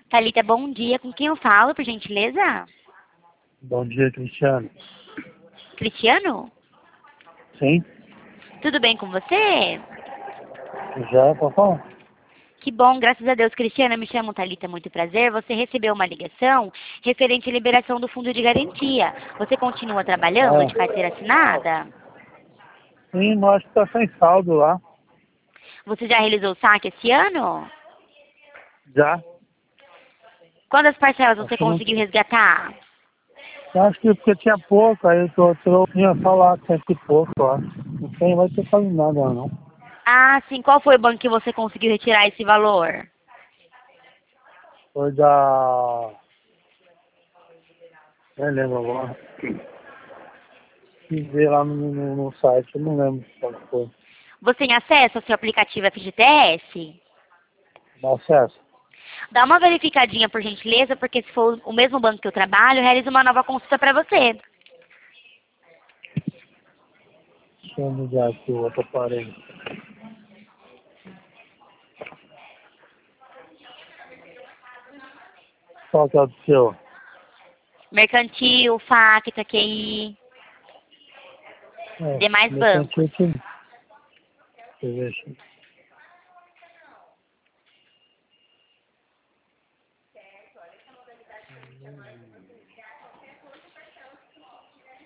Thalita, bom dia. Com quem eu falo, por gentileza? Bom dia, Cristiano. Cristiano? Sim? Tudo bem com você? Já, pode falar? Que bom, graças a Deus. Cristiano, eu me chamo Thalita, muito prazer. Você recebeu uma ligação referente à liberação do fundo de garantia. Você continua trabalhando de É. carteira assinada? Sim, mas acho que tá sem saldo lá. Você já realizou o saque esse ano? Já. Quantas parcelas Acho você que não. conseguiu resgatar? Acho que porque tinha pouco, aí tinha só lá cento e pouco, eu acho. Não tem, vai ter quase nada lá, não. Ah, sim. Qual foi o banco que você conseguiu retirar esse valor? Foi da. Nem lembro agora. Quis ver lá no site, eu não lembro qual que foi. Você tem acesso ao seu aplicativo FGTS? Dá acesso? Dá uma verificadinha, por gentileza, porque se for o mesmo banco que eu trabalho, realiza uma nova consulta para você. Deixa eu ligar aqui o outro aparelho. Qual que é o do seu? Mercantil, Facta, QI, É, demais mercantil bancos. aqui. Deixa eu ver.